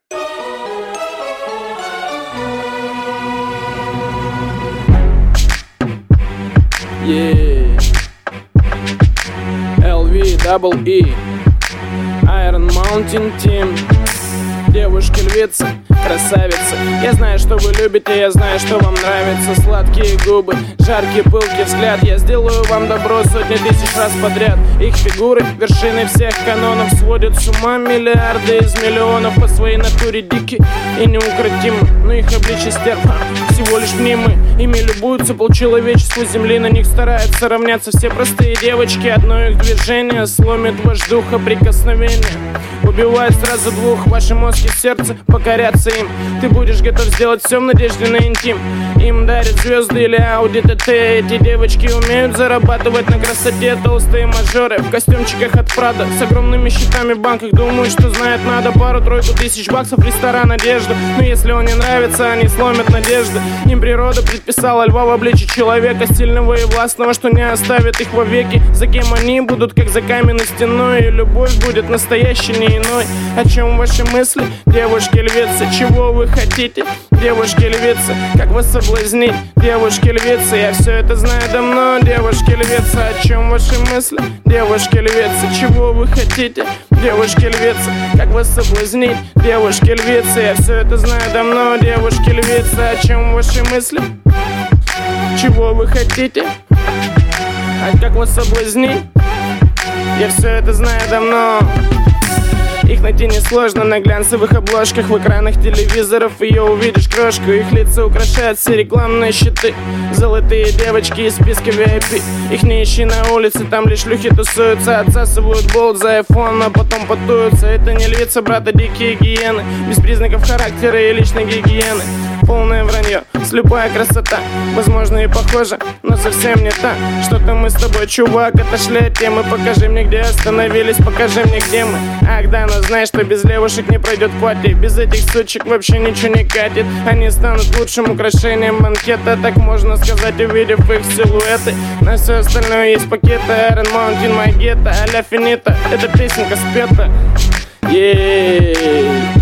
Yeah. LV Iron Mountain Team. Девушки львицы, красавицы. Я знаю, что вы любите, я знаю, что вам нравятся сладкие губы, жаркий пылкий взгляд. Я сделаю вам добро сотни тысяч раз подряд. Их фигуры, вершины всех канонов, сводят с ума миллиарды из миллионов. По своей натуре дикие и неукротимы, но их обличие стерва всего лишь мнимы. Ими любуются полчеловечества земли, на них стараются равняться все простые девочки. Одно их движение сломит ваш дух, а прикосновение убивает сразу двух. Ваши мозг и сердце покорятся им. Ты будешь готов сделать все в надежде на интим. Им дарят звезды или Audi TT. Эти девочки умеют зарабатывать на красоте. Толстые мажоры в костюмчиках от Prada, с огромными счетами в банках, думают, что знают надо. Пару-тройку тысяч баксов, ресторан, одежду. Но если он не нравится, они сломят надежды. Им природа предписала льва в обличье человека, сильного и властного, что не оставит их вовеки. За кем они будут, как за каменной стеной, и любовь будет настоящей, не иной. О чем ваши мысли, девушки-львицы? Чего вы хотите, девушки-львицы? Как вас соблазнить, девушки-львицы? Я все это знаю давно, девушки-львицы. О чем ваши мысли, девушки-львицы? Чего вы хотите, девушки-львицы? Как вас соблазнить, девушки-львицы? Я все это знаю давно, девушки-львицы. О чем ваши мысли? Чего вы хотите? А как вас соблазнить? Я все это знаю давно. Их найти несложно на глянцевых обложках, в экранах телевизоров ее увидишь крошку. Их лица украшают все рекламные щиты, золотые девочки из списка VIP. Их не ищи на улице, там лишь шлюхи тусуются, отсасывают болт за iPhone, а потом потуются. Это не львица, брата, дикие гиены, без признаков характера и личной гигиены. Полное вранье, слепая красота, возможно и похожа, но совсем не та. Что-то мы с тобой, чувак, отошли от темы. Покажи мне, где остановились, покажи мне, где мы. Ах да, но знаешь, что без левушек не пройдет пати. Без этих сучек вообще ничего не катит. Они станут лучшим украшением банкета, так можно сказать, увидев их силуэты. На все остальное есть пакеты. Iron Mountain, my ghetto, а-ля финита. Эта песенка спета. Yeah.